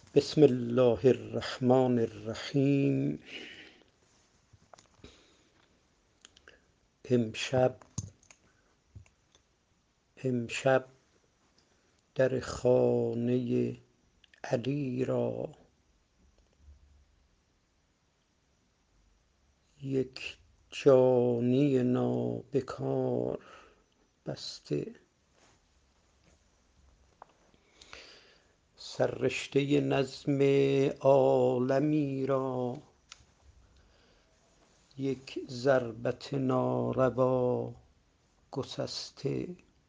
بسم الله الرحمن الرحیم. امشب در خانه علی را یک جانی نابکار بسته، سررشته نظم عالمی را یک ضربت ناروا گسسته.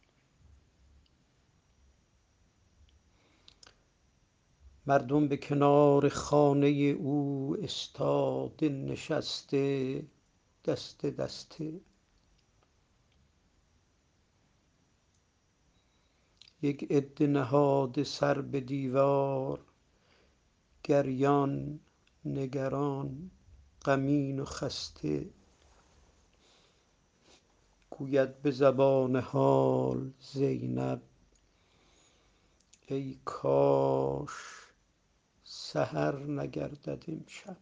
مردم به کنار خانه او استاده نشسته دسته دسته. یک عده نهاده سر به دیوار، گریان، نگران، غمین و خسته. گوید به زبان حال زینب ای کاش سحر نگردد امشب،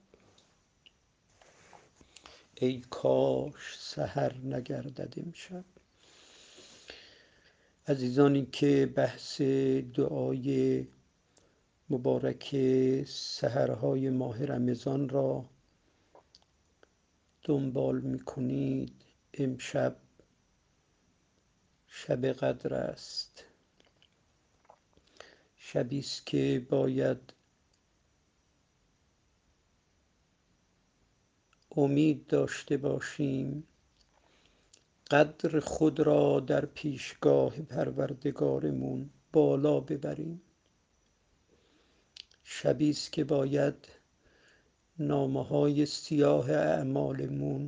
ای کاش سحر نگردد امشب. عزیزانی که بحث دعای مبارک سحرهای ماه رمضان را دنبال می‌کنید، امشب شب قدر است. شبی است که باید امید داشته باشیم قدر خود را در پیشگاه پروردگارمون بالا ببریم. شبی است که باید نامه‌های سیاه اعمالمون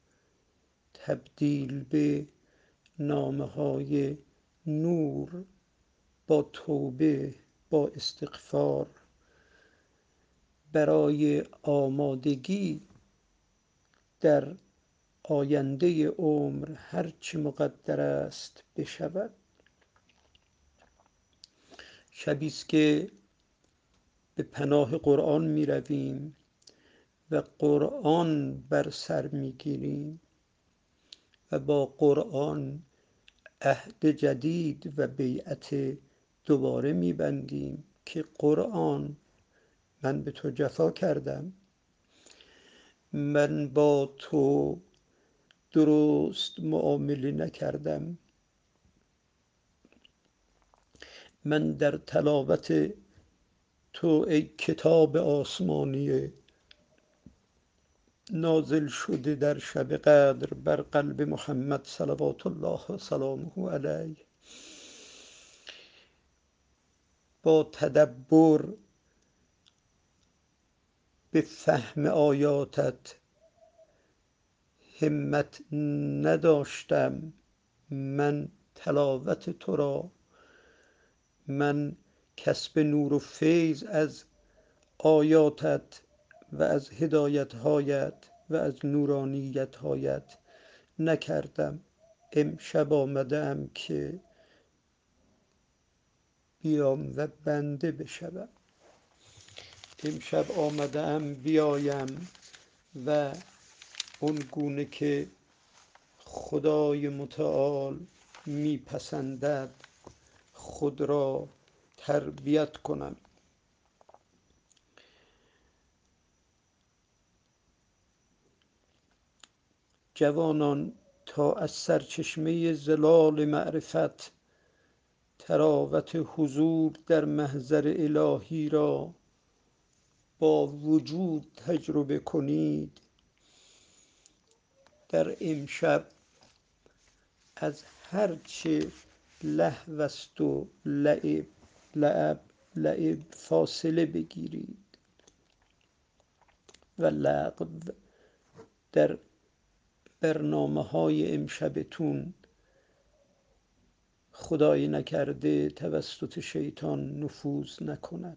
تبدیل به نامه‌های نور با توبه، با استغفار، برای آمادگی در آینده عمر هرچه مقدر است بشود. شبی است که به پناه قرآن می رویم و قرآن بر سر می گیریم و با قرآن عهد جدید و بیعت دوباره می بندیم که قرآن، من به تو جفا کردم، من با تو درست معامله نکردم، من در تلاوت تو ای کتاب آسمانی نازل شده در شب قدر بر قلب محمد صلوات الله و سلامه علیه، با تدبر به فهم آیاتت همت نداشتم. من تلاوت تو را، من کسب نور و فیض از آیاتت و از هدایتهایت و از نورانیتهایت نکردم. امشب آمدم که بیام و بنده بشوم. امشب آمدم بیایم و اون گونه که خدای متعال میپسندد خود را تربیت کنم. جوانان، تا از سرچشمه زلال معرفت تراوت حضور در محضر الهی را با وجود تجربه کنید، در امشب از هرچه لهو است و لعب فاصله بگیرید و لغو در برنامه‌های امشبتون خدای نکرده توسط شیطان نفوذ نکند.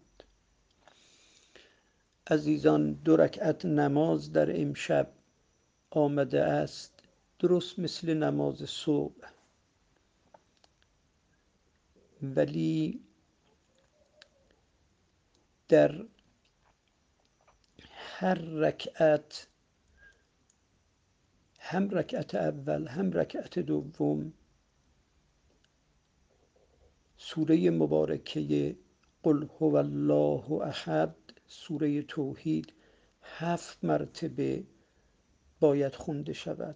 عزیزان، 2 رکعت نماز در امشب آمده است، درست مثل نماز صبح، ولی در هر رکعت، هم رکعت اول هم رکعت دوم، سوره مبارکه قل هو الله احد، سوره توحید 7 مرتبه باید خونده شود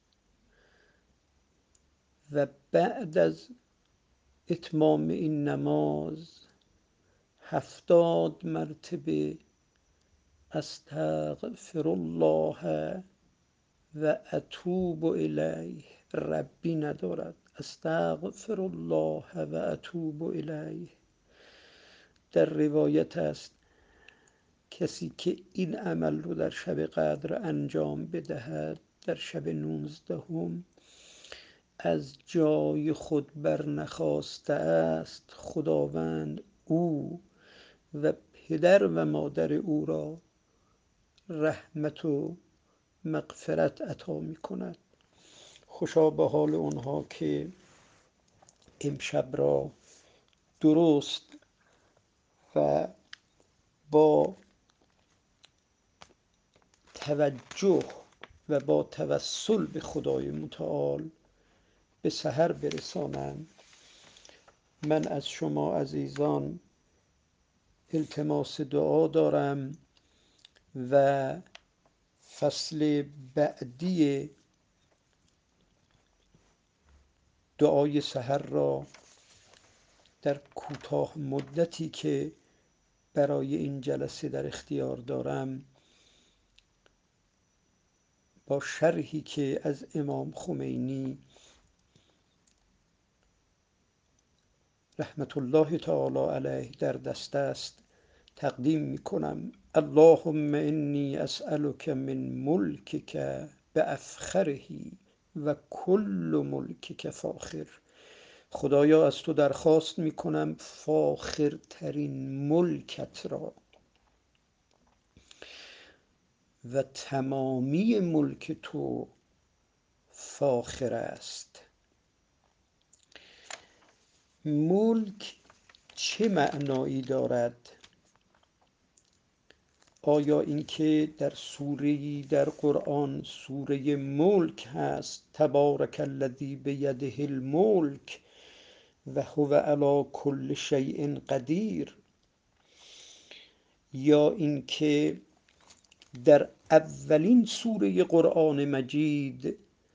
و بعد از اتمام این نماز 70 مرتبه استغفر الله و اتوب الیه. ربی ندارد، استغفر الله و اتوب الیه. در روایت است کسی که این عمل رو در شب قدر انجام بدهد، در شب 19 از جای خود برنخواسته است خداوند او و پدر و مادر او را رحمت و مغفرت عطا می کند. خوشا به حال اونها که امشب را درست و با توجه و با توسل به خدای متعال به سحر برسانند. من از شما عزیزان التماس دعا دارم و فصل بعدی دعای سحر را در کوتاه مدتی که برای این جلسه در اختیار دارم با شرحی که از امام خمینی رحمت الله تعالی علیه در دست است تقدیم می کنم. اللهم انی اسألک من ملکک بافخره و کل ملکک فاخر. خدایا از تو درخواست می کنم فاخرترین ملکت را و تمامی ملک تو فاخر است. ملک چه معنایی دارد؟ آیا اینکه در سوره‌ای در قرآن سوره ملک هست تبارک الذی بیده الملک و هو علی کل شیء قدیر، یا اینکه در اولین سوره قرآن مجید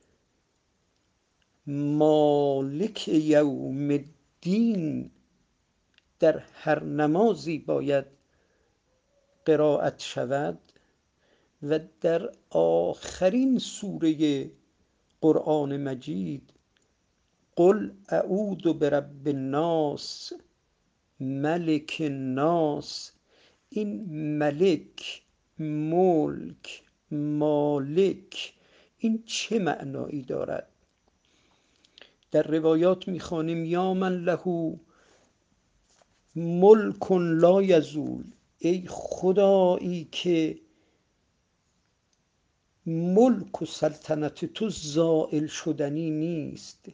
مالک یوم الدین در هر نمازی باید قرائت شود و در آخرین سوره قرآن مجید قل اعوذ برب الناس ملک الناس، این ملک، ملک، مالک، این چه معنایی دارد؟ در روایات میخوانیم یا من له ملک لا یزول، ای خدایی که ملک و سلطنت تو زائل شدنی نیست.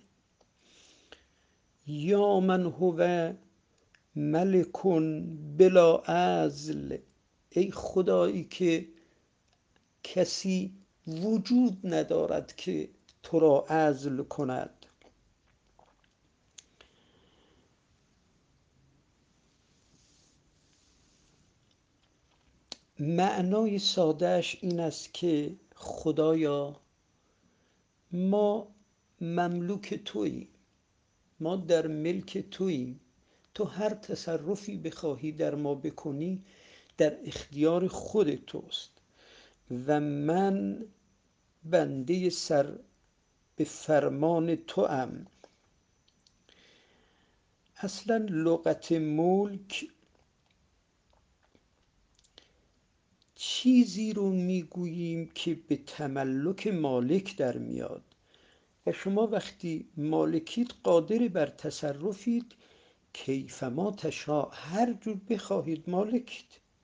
یا من هو ملک بلا عزل، ای خدایی که کسی وجود ندارد که تو را عزل کند. معنای سادهش این است که خدایا ما مملوک توییم، ما در ملک توییم، تو هر تصرفی بخواهی در ما بکنی در اختیار خود توست و من بنده سر به فرمان توام. اصلا لغت ملک چیزی رو میگوییم که به تملک مالک در میاد و شما وقتی مالکید قادر بر تصرفید کیفما تشاء، هر جور بخواهید مالکید.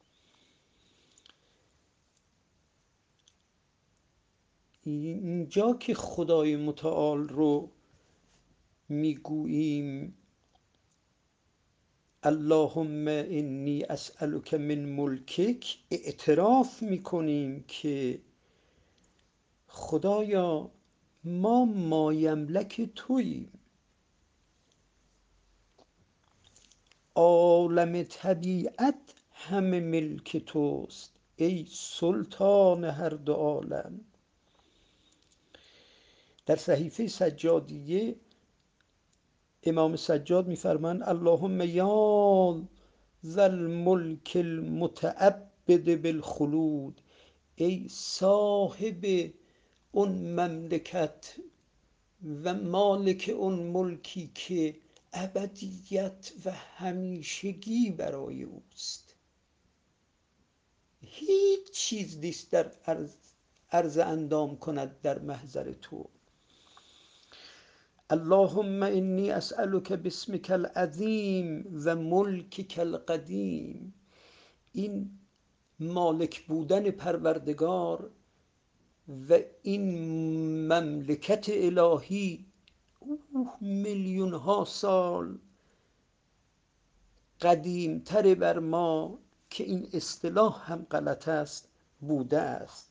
اینجا که خدای متعال رو میگوییم اللهم انی اسألک من ملکک، اعتراف میکنیم که خدایا ما مایملک توییم، عالم طبیعت همه ملک توست ای سلطان هر دو عالم. در صحیفه سجادیه امام سجاد میفرمایند اللهم یا ذا الملک المتعبد بالخلود، ای صاحب اون مملکت و مالک اون ملکی که ابدیت و همیشگی برای اوست، هیچ چیز نیست در عرض اندام کند در محضر تو. اللهم انی اسألک باسمک العظیم و ملکک القدیم. این مالک بودن پروردگار و این مملکت الهی میلیون ها سال قدیمتر بر ما که این اصطلاح هم غلط است بوده است.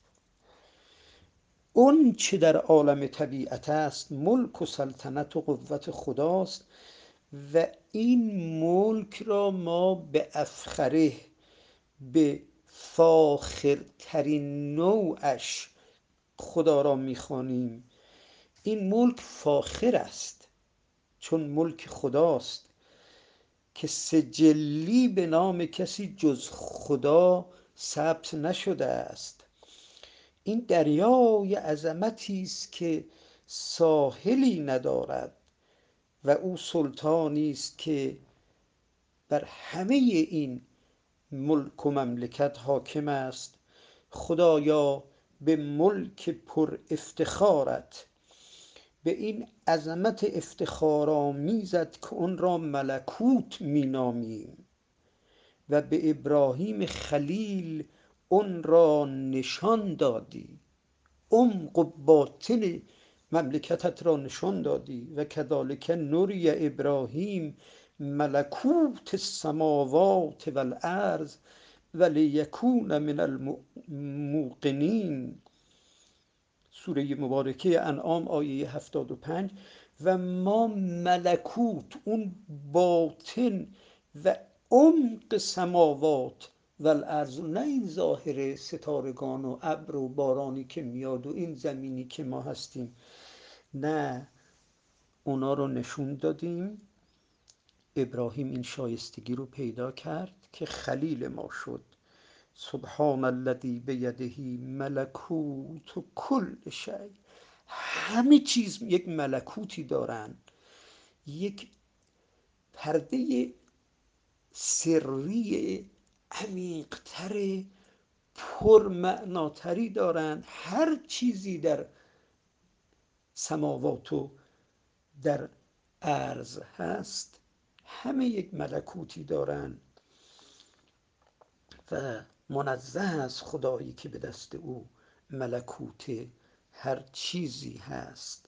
اون چه در عالم طبیعت است ملک و سلطنت و قوت خداست و این ملک را ما به افخره، به فاخرترین نوعش خدا را میخوانیم. این ملک فاخر است چون ملک خداست که سجلی به نام کسی جز خدا ثبت نشده است. این دریای عظمتی است که ساحلی ندارد و او سلطانی است که بر همه این ملک و مملکت حاکم است. خدایا به ملک پر افتخارت، به این عظمت افتخارآمیزت که اون را ملکوت مینامیم و به ابراهیم خلیل اون را نشان دادی، عمق و باطن مملکتت را نشان دادی و کذالک نوری ابراهیم ملکوت السماوات والارض ولیکون من الموقنین. سوره مبارکه انعام آیه 75. و ما ملکوت، اون باطن و عمق سماوات و الارض، نه این ظاهر ستارگان و ابر و بارانی که میاد و این زمینی که ما هستیم، نه، اونا رو نشون دادیم. ابراهیم این شایستگی رو پیدا کرد که خلیل ما شد. سبحان الذی بیده ملکوت کل شیء. همه چیز یک ملکوتی دارن، یک پرده سری عمیق‌تر پرمعناتری دارن. هر چیزی در سماوات و در ارض هست همه یک ملکوتی دارن و منزه از خدایی که به دست او ملکوت هر چیزی هست.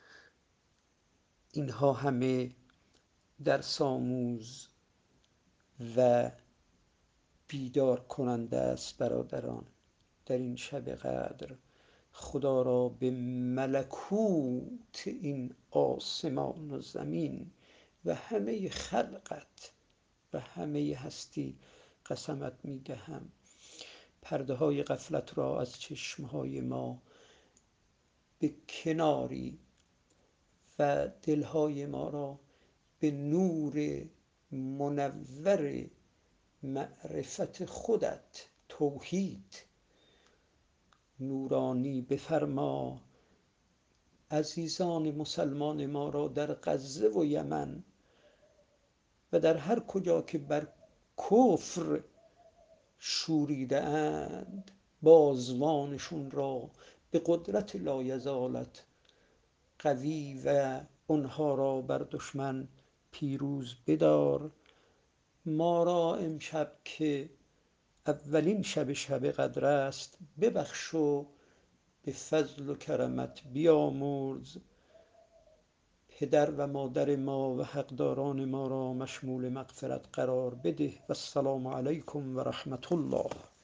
اینها همه درس آموز و بیدار کننده است. برادران، در این شب قدر خدا را به ملکوت این آسمان و زمین و همه خلقت و همه هستی قسمت می دهم. پرده های غفلت را از چشم های ما به کناری و دل های ما را به نور منور معرفت خودت، توحید، نورانی بفرما. عزیزان مسلمان ما را در غزه و یمن و در هر کجا که بر کفر شوریده اند، بازوانشون را به قدرت لایزالت قوی و اونها را بر دشمن پیروز بدار. ما را امشب که اولین شب قدر است ببخش و به فضل و کرمت بیامرز. پدر و مادر ما و حقداران ما را مشمول مغفرت قرار بده و السلام علیکم و رحمت الله.